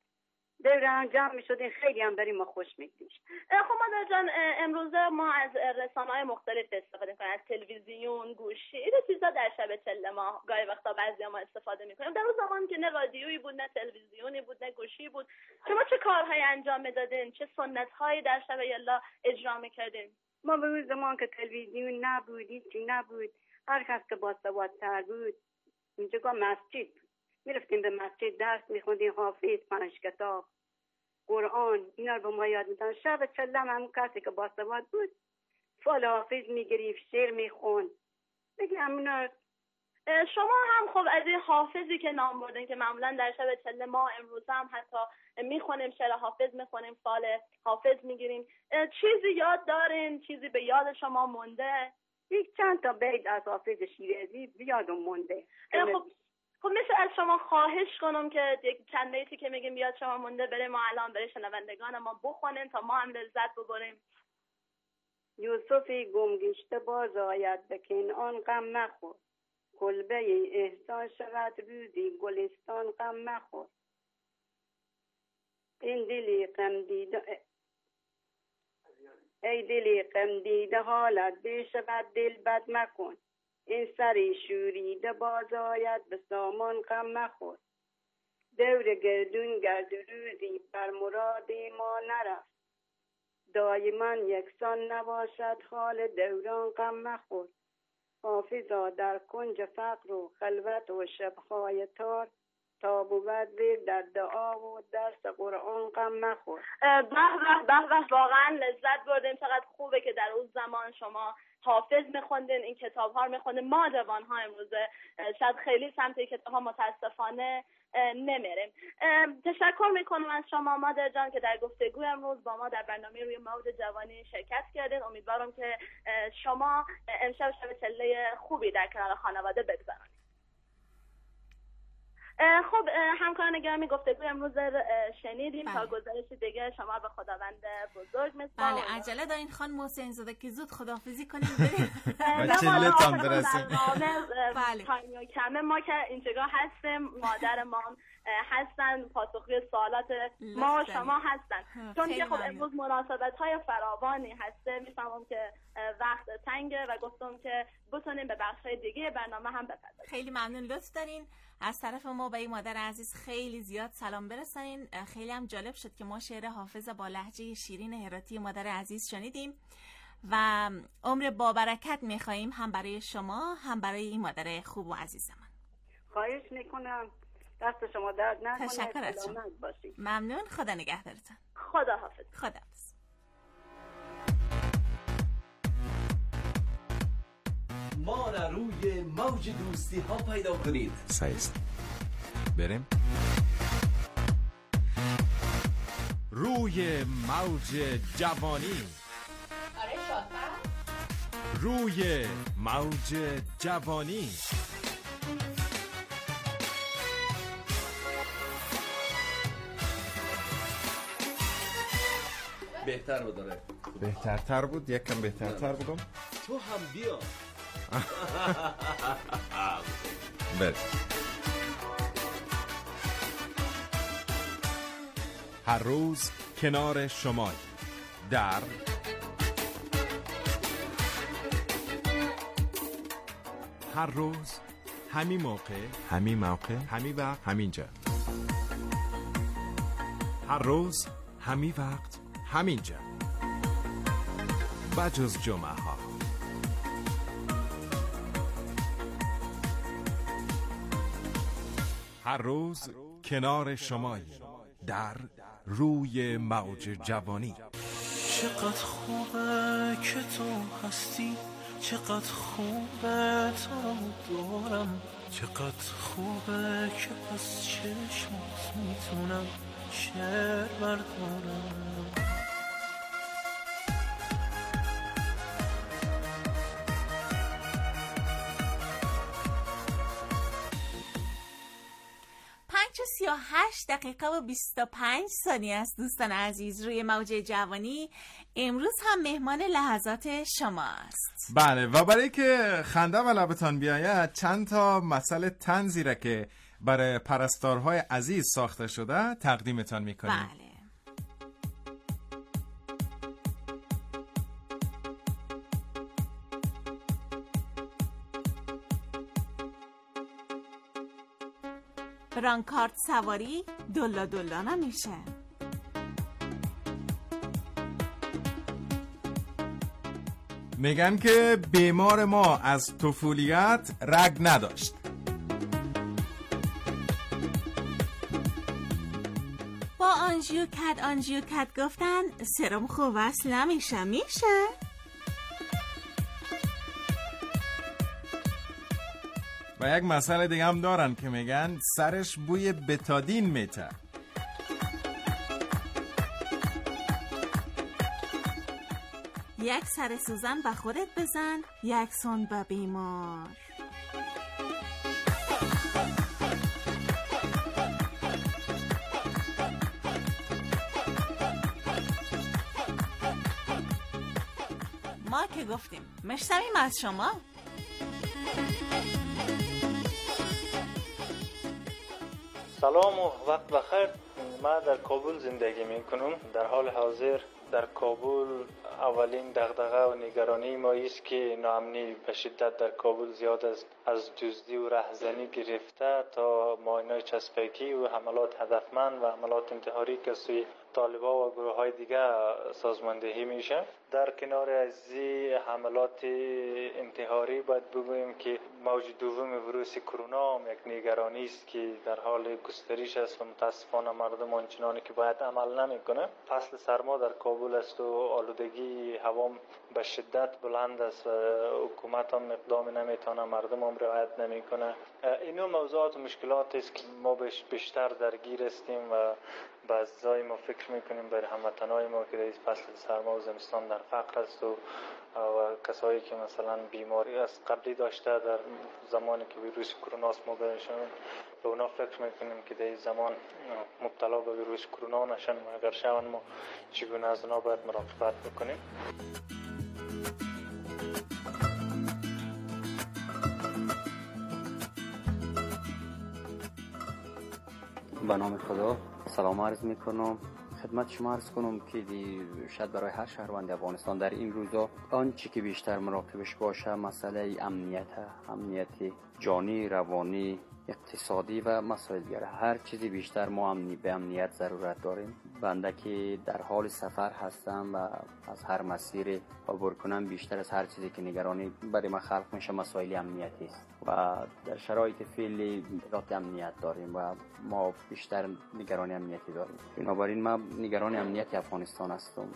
دور هم جمع میشدیم. خیلی هم بریم ما خوش میگذشت. خب مادر جان، امروزه ما از رسانه‌های مختلف استفاده میکنیم، از تلویزیون، گوشی، این چیزا در شب چله ما گاهی وقتا بعضیا ما استفاده میکنیم. در اون زمان که نه رادیویی بود، نه تلویزیونی بود، نه گوشی بود، شما چه کارهایی انجام میدادین؟ چه سنت‌هایی در شب یلا اجرا میکردین؟ ما به اون زمان که تلویزیون نبود، هیچی نبود، هر کس که باسوادتر بود اینجا مسجد بود، میرفتیم به مسجد درس میخوندیم، حافظ، 5 کتاب، قرآن، اینا رو به ما یاد میدن. شب چله همون کسی که باسواد بود فال حافظ میگریف، شعر میخوند. بگم اونا. شما هم خب از این حافظی که نام بردین که معمولا در شب چله ما امروز هم حتی میخونیم، شعر حافظ میخونیم، فال حافظ میگیریم، چیزی یاد دارین؟ چیزی به یاد شما مونده؟ یک چند تا بیت از حافظ شیرازی بیادم مونده. خب میشه از شما خواهش کنم که یک چند بیتی که میگیم بیاد شما مونده بره ما الان برای شنوندگان ما بخونین تا ما هم لذت ببریم. یوسفی گمگشته باز آید به کنعان، غم مخور، کلبه احسان شود روزی گلستان، غم مخور. این دلی غم دیده، ای دلی غم دیده حالت بشود دل بد مکن، این سری شوریده باز آید به سامان، غم مخور. دور گردون گرد روزی بر مراد ما نرفت، دایما یکسان نباشد حال دوران، غم مخور. حافظا در کنج فقر و خلوت و شبهای تار، تا بود زیر در دعا و درس قرآن، غم مخور. به واقعا لذت بردیم. چقدر خوبه که در اون زمان شما حافظ میخوندین، این کتاب ها رو میخوندین. ما جوان ها امروزه شاید خیلی سمت کتاب ها متاسفانه نمیریم. تشکر میکنم از شما مادر جان که در گفتگو امروز با ما در برنامه روی موج جوانی شرکت کردین. امیدوارم که شما امشب شب چله خوبی در کنار خانواده بگذرانید. خب همکاران گرامی، گفتگوی امروز شنیدیم. تا گزارش دیگه شما به خداوند بزرگ میسپارم. بله عجله دارین خانم حسین زاده که زود خداحافظی کنیم بریم. چله‌تان برسیم. بله تایم کمه، ما که اینجا هستیم، مادر ما هستن، پاسخگوی سوالات ما و شما هستن. چون که خب امروز مناسبت‌های فراوانی هسته، میفهمم که وقت تنگه و گفتم که بتونیم به بخش‌های دیگه برنامه هم بپردازیم. خیلی ممنون لطف دارین. از طرف ما به این مادر عزیز خیلی زیاد سلام برسانین. خیلی هم جالب شد که ما شعر حافظ با لهجه شیرین هراتی مادر عزیز شنیدیم و عمر با برکت می‌خوایم، هم برای شما هم برای این مادر خوب و عزیزمون. خواهش میکنم، دست شما درد نکنه. تشکر از شما. ممنون. خدا نگهدارتون. خدا حافظ. خدا حافظ. ما را روی موج دوستی ها پیدا کنید. سایست بریم روی موج جوانی. آره شاطر. روی موج جوانی. بهتر بود داره. بهترتر بود، یکم بهترتر بودم. تو هم بیا. بریم. هر روز کنار شما در هر روز همین موقع، همین وقت، همین جا. هر روز همین وقت همینجا، بجز جمعه ها. هر روز کنار شمایی در روی موج جوانی. چقدر خوبه که تو هستی، چقدر خوبه تو دارم، چقدر خوبه که از چشمات میتونم شعر بردارم. یا 8 دقیقه و 25 ثانیه است دوستان عزیز. روی موج جوانی امروز هم مهمان لحظات شماست. بله، و برای که خنده و لبتان بیاید چند تا مثل طنزی را که برای پرستارهای عزیز ساخته شده تقدیمتان میکنیم. بله. برانکارد سواری دلا دلا نمیشه. میگن که بیمار ما از طفولیت رگ نداشت. با آنژیو کد گفتن سرم خوب وصل نمیشه. میشه؟ و یک مسئله دیگه هم دارن که میگن سرش بوی بتادین میته. یک سر سوزن به خودت بزن، یک سون به بیمار. ما که گفتیم مشتمیم از شما. سلام و وقت بخیر. من در کابل زندگی می کنم. در حال حاضر در کابل اولین دغدغه و نگرانی ما است که ناامنی به شدت در کابل زیاد است، از دزدی و رهزنی گرفته تا ماینای چسبکی و حملات هدفمند و حملات انتحاری که سوی طالبا و گروه های دیگه سازماندهی میشه. در کنار از حملات انتحاری باید بگوییم که موج دوم ویروس کرونا هم یک نگرانی است که در حال گسترش است و متاسفانه مردم آنچنانی که باید عمل نمیکنه. فصل سرما در کابل است و آلودگی هوا به شدت بلند است و حکومت هم اقدام نمیتونه، مردم هم رعایت نمیکنه. اینو موضوعات و مشکلات است که ما بیشتر درگیر هستیم و بعضی ما فکر میکنیم برای هموطنای ما که در فصل سرما و زمستان در فقر است و کسایی که مثلا بیماری از قبلی داشته در زمانی که ویروس کرونا مبتلا شدن به اونا فکر میکنیم که در زمان مبتلا به ویروس کرونا نشن و اگر شون ما چگونه از اونا باید مراقبت بکنیم. به نام خدا سلام عرض میکنم خدمت شما. عرض کنم که شاید برای هر شهروند افغانستان در این روزا آنچه که بیشتر مراقبش باشه مسئله امنیت جانی، روانی، اقتصادی و مسائل دیگر. هر چیزی بیشتر ما به امنیت ضرورت داریم. بنده که در حال سفر هستم و از هر مسیر عبور کنم بیشتر از هر چیزی که نگرانی برای من خلق میشه مسائل امنیتی است و در شرایط فعلی ذات امنیت داریم و ما بیشتر نگرانی امنیتی داریم. بنابراین من نگران امنیت افغانستان هستم.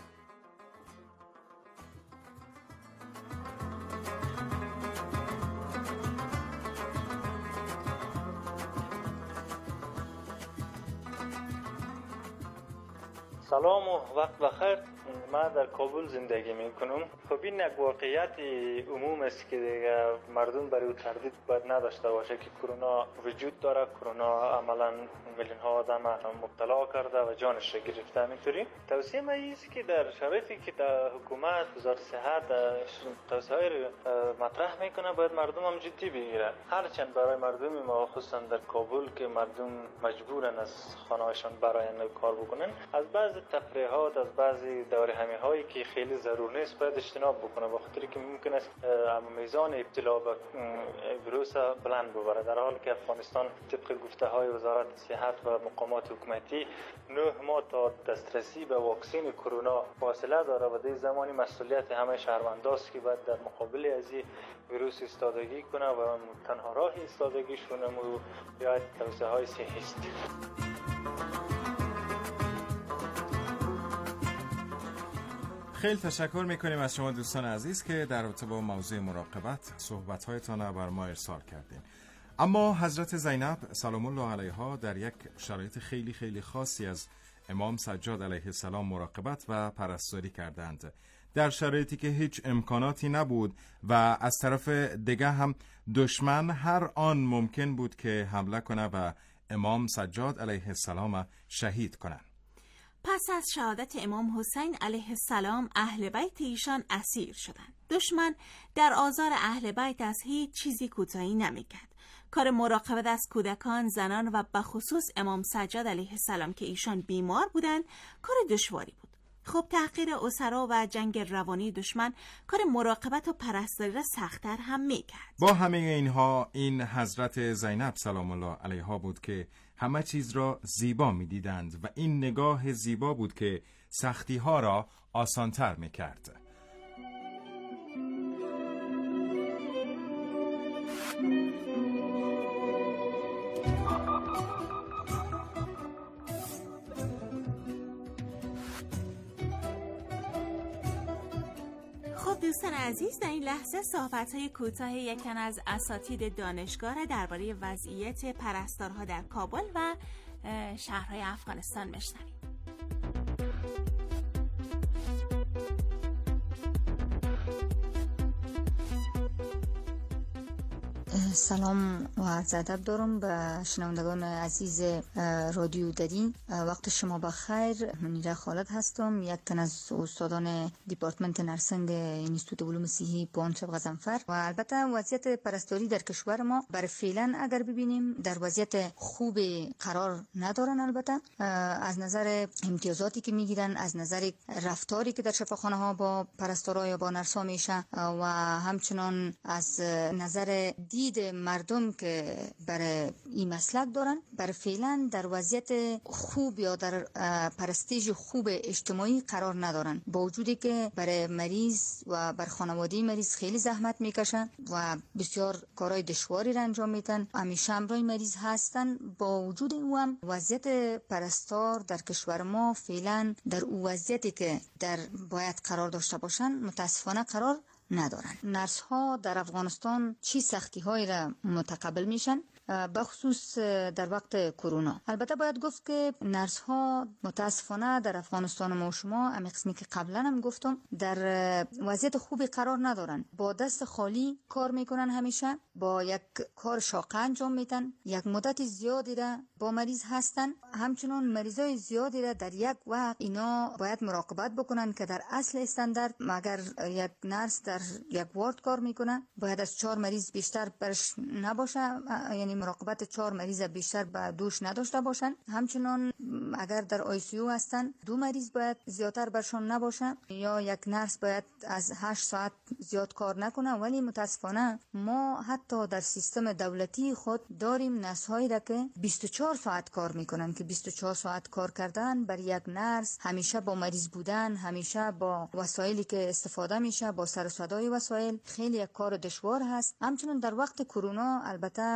سلام و وقت بخیر. من در کابل زندگی می کنم. خب این یک واقعیت عموم است که دیگه مردم برای او تردید باید نداشته باشه که کرونا وجود داره. کرونا عملا میلیون ها آدم مبتلا کرده و جانش را گرفته. همینطوری توصیه من است که در شرایطی که در حکومت وزارت صحت توصیه‌های مطرح میکنه باید مردم هم جدی بگیرن. هرچند برای مردم ما خصوصا در کابل که مردم مجبورن از خانه‌هاشون برای کار بکنن، از بعض تفریحات، از بعضی دور همی هایی که خیلی ضرور نیست باید اجتناب بکنه، بخاطر که ممکن است میزان ابتلا به ویروس بلند ببره، در حالی که افغانستان طبق گفته های وزارت صحت و مقامات حکومتی 9 ماه تا دسترسی به واکسن کرونا فاصله داره و در زمانی مسئولیت همه شهرونداست که باید در مقابل از این ویروس ایستادگی کنه و تنها راه ایستادگیشون رعایت توصیه های صحی است. خیلی تشکر میکنیم از شما دوستان عزیز که در رابطه با موضوع مراقبت صحبت‌هایتان بر ما ارسال کردین. اما حضرت زینب سلام الله علیها در یک شرایط خیلی خیلی خاصی از امام سجاد علیه السلام مراقبت و پرستاری کردند، در شرایطی که هیچ امکاناتی نبود و از طرف دیگه هم دشمن هر آن ممکن بود که حمله کنه و امام سجاد علیه السلام شهید کنه. پس از شهادت امام حسین علیه السلام اهل بیت ایشان اسیر شدند. دشمن در آزار اهل بیت از هیچ چیزی کوتاهی نمی‌کرد. کار مراقبت از کودکان، زنان و به خصوص امام سجاد علیه السلام که ایشان بیمار بودند کار دشواری بود. خب تحقیر اسرا و جنگ روانی دشمن کار مراقبت و پرستاری را سخت‌تر هم می‌کرد. با همه اینها این حضرت زینب سلام الله علیها بود که همه چیز را زیبا می‌دیدند و این نگاه زیبا بود که سختی‌ها را آسان‌تر می‌کرد. دوستان عزیز، در این لحظه صحبت‌های کوتاه یکن از اساتید دانشگاه درباره وضعیت پرستارها در کابل و شهرهای افغانستان میشنویم. سلام و عرض ادب دارم به شنوندگان عزیز رادیو دری. وقت شما بخیر. منیره خالد هستم، یک تن از استادان دیپارتمنت نرسنگ انستیتوت علوم صحی پوانچ غزنفر. و البته وضعیت پرستاری در کشور ما برای فعلا اگر ببینیم در وضعیت خوب قرار ندارن. البته از نظر امتیازاتی که میگیرن، از نظر رفتاری که در شفاخانه ها با پرستارا یا با نرسا میشه و همچنان از نظر دید مردم که برای این مسلک دارن، برای فعلا در وضعیت خوب یا در پرستیژ خوب اجتماعی قرار ندارن، با وجودی که برای مریض و بر خانواده مریض خیلی زحمت میکشن و بسیار کارهای دشواری را انجام میدن، همیشه همراه مریض هستن. با وجود او هم وضعیت پرستار در کشور ما فعلا در او وضعیتی که در باید قرار داشته باشن متاسفانه قرار ندارن. نرس ها در افغانستان چی سختی هایی را متقبل میشن؟ بخصوص در وقت کرونا. البته باید گفت که نرس ها متاسفانه در افغانستان ما و شما، همین قسمی که قبلا هم گفتم، در وضعیت خوبی قرار ندارن. با دست خالی کار میکنن، همیشه با یک کار شاقه انجام میدن، یک مدت زیادی را با مریض هستن، همچنان مریضای زیادی را در یک وقت. اینا باید مراقبت بکنن که در اصل استاندارد اگر یک نرس در یک وارد کار میکنه باید از 4 مریض بیشتر برش نباشه، یعنی مراقبت 4 مریض بیشتر به دوش نداشته باشن. همچنان اگر در آی سی یو هستن 2 مریض باید زیادتر برشان نباشه، یا یک نرس باید از 8 ساعت زیاد کار نکنه. ولی متاسفانه ما حتی در سیستم دولتی خود داریم نرس هایی را که 24 ساعت کار میکنن، که 24 ساعت کار کردن بر یک نرس، همیشه با مریض بودن، همیشه با وسایلی که استفاده میشه، با سر و صدای وسایل، خیلی یک کار دشوار هست. همچنان در وقت کرونا البته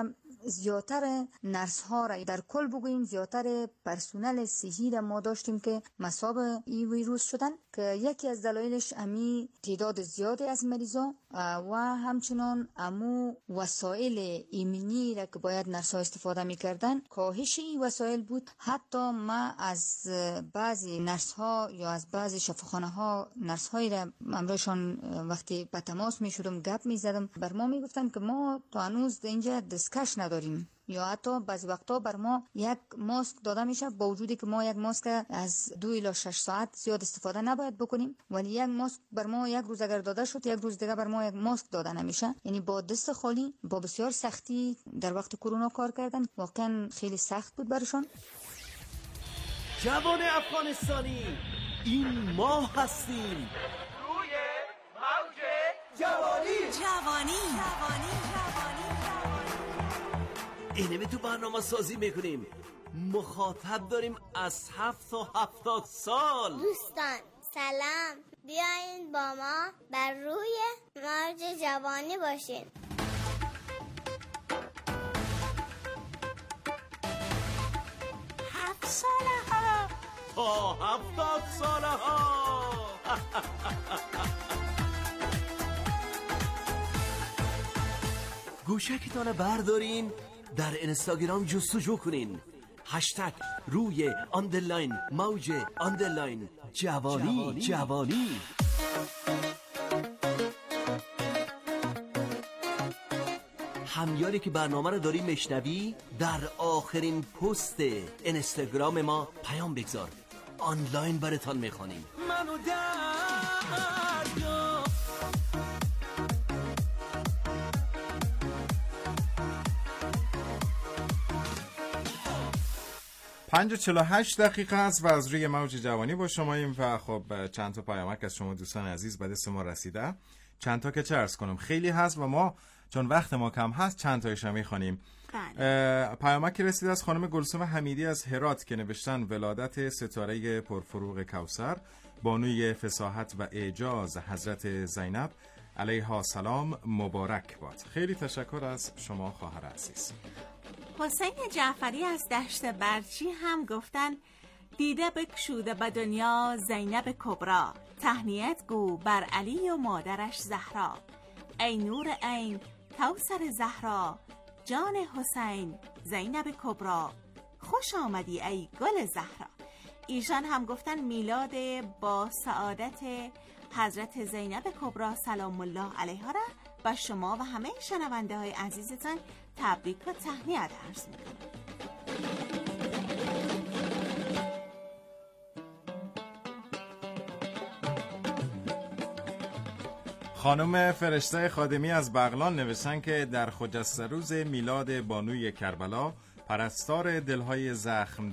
زیادتر نرس ها را در کل بگوییم، زیادتر پرسونل صحی را ما داشتیم که مصاب این ویروس شدن، که یکی از دلایلش امی تعداد زیادی از مریضا و همچنان امو وسایل ایمنی را که باید نرس ها استفاده میکردن کاهش این وسایل بود. حتی ما از بعضی نرس ها یا از بعضی شفاخانه ها نرس هایی را امروزشان وقتی به تماس میشدم گپ میزدم، بر ما میگفتن که ما تا هنوز اینجا دستکش نداریم، یا حتی بعضی وقتا بر ما یک ماسک داده میشه، با وجودی که ما یک ماسک از 2 الی 6 ساعت زیاد استفاده نباید بکنیم، ولی یک ماسک بر ما یک روز اگر داده شد، یک روز دیگه بر ما یک ماسک داده نمیشه. یعنی با دست خالی با بسیار سختی در وقت کرونا کار کردن، واقعا خیلی سخت بود برشان. جوان افغانستانی این ما هستیم. روی موج جوانی. اینمی تو برنامه سازی میکنیم. مخاطب داریم از 7 تا 70 سال. دوستان سلام، بیاین با ما بر روی موج جوانی باشین. 7 ساله ها تا 70 ساله ها. گوشکتان بردارین، در اینستاگرام جستجو کنین، هشتگ روی آندرلاین موج آندرلاین جوانی. همیاری که برنامه رو داری مشنوی، در آخرین پست اینستاگرام ما پیام بگذار، آنلاین براتان میخوانیم. منو دریا 5:48 دقیقه است و از روی موج جوانی با شماییم و خب چند تا پیامک از شما دوستان عزیز به دست ما رسیده. چند تا که چه عرض کنم، خیلی هست و ما چون وقت ما کم هست چند تایش رو میخوانیم. پیامکی رسیده از خانم گلسوم حمیدی از هرات که نوشتن ولادت ستاره پرفروغ کوثر، بانوی فصاحت و اعجاز حضرت زینب علیها السلام مبارک باد. خیلی تشکر از شما خواهر عزیز. حسین جعفری از دشت برچی هم گفتن دیده بکشوده به دنیا زینب کبرا، تهنیت گو بر علی و مادرش زهرا، ای نور عین کوثر زهرا، جان حسین زینب کبرا، خوش آمدی ای گل زهرا. ایشان هم گفتن میلاد با سعادت حضرت زینب کبرا سلام الله علیها را با شما و همه شنونده های عزیزتان تبریک و تهنیت عرض میکنم. خانم فرشته خادمی از بغلان نوشتن که در خجسته روز میلاد بانوی کربلا، پرستار دلهای زخم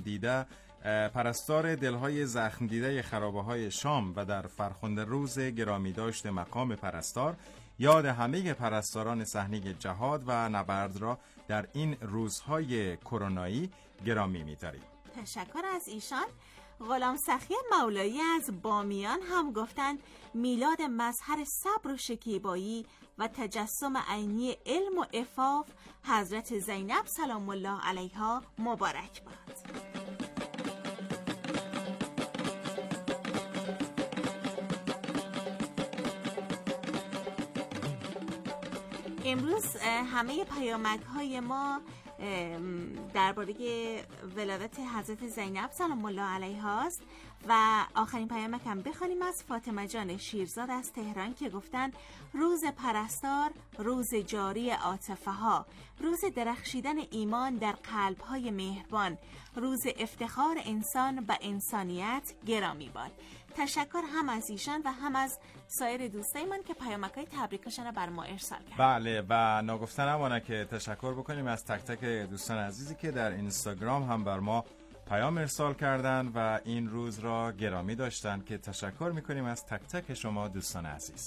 دیده خرابه‌های شام و در فرخنده روز گرامی داشت مقام پرستار، یاد همه پرستاران صحنه جهاد و نبرد را در این روزهای کرونایی گرامی می‌داریم. تشکر از ایشان. غلام سخی مولایی از بامیان هم گفتن میلاد مظهر صبر و شکیبایی و تجسم عینی علم و عفاف حضرت زینب سلام الله علیها مبارک باد. امروز همه پیامک های ما درباره ولادت حضرت زینب سلام الله علیها است و آخرین پیامک هم بخوانیم از فاطمه جان شیرزاد از تهران که گفتن روز پرستار، روز جاری عاطفه ها، روز درخشیدن ایمان در قلب های مهربان، روز افتخار انسان و انسانیت گرامی باد. تشکر هم از ایشان و هم از سایر دوستای من که پیامک‌های تبریکشون رو بر ما ارسال کردن. بله و ناگفته نمانه که تشکر بکنیم از تک تک دوستان عزیزی که در اینستاگرام هم بر ما پیام ارسال کردن و این روز را گرامی داشتن که تشکر میکنیم از تک تک شما دوستان عزیز.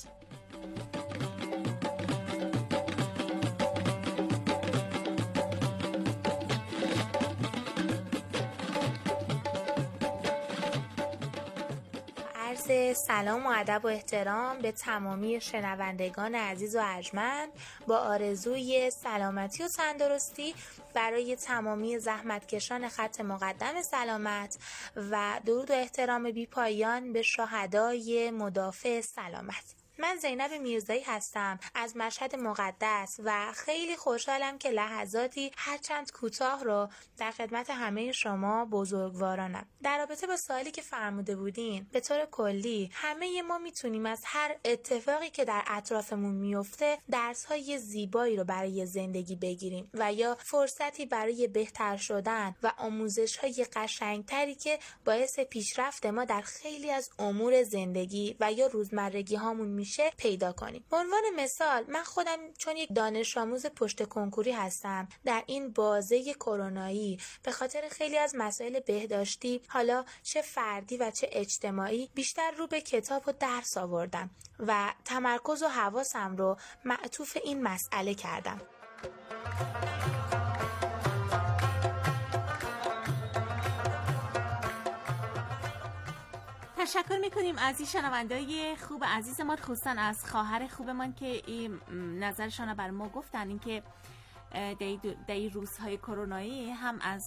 سلام و ادب و احترام به تمامی شنوندگان عزیز و ارجمند، با آرزوی سلامتی و تندرستی برای تمامی زحمتکشان خط مقدم سلامت و درود و احترام بی پایان به شهدای مدافع سلامت. من زینب میرزایی هستم از مشهد مقدس و خیلی خوشحالم که لحظاتی هرچند کوتاه رو در خدمت همه شما بزرگوارانم. در رابطه با سوالی که فرموده بودین، به طور کلی همه ما میتونیم از هر اتفاقی که در اطرافمون میفته درس‌های زیبایی رو برای زندگی بگیریم و یا فرصتی برای بهتر شدن و آموزش‌های قشنگتری که باعث پیشرفت ما در خیلی از امور زندگی و یا روزمرگی هامون میشه پیدا کنیم. به عنوان مثال من خودم چون یک دانش آموز پشت کنکوری هستم، در این بازه کرونایی به خاطر خیلی از مسائل بهداشتی، حالا چه فردی و چه اجتماعی، بیشتر رو به کتاب و درس آوردم و تمرکز و حواسم رو معطوف این مسئله کردم. تشکر میکنیم از این شنوندای خوب عزیز ما، خصوصا از خواهر خوبمان که این نظرشان رو بر ما گفتن، اینکه در روزهای کرونایی هم از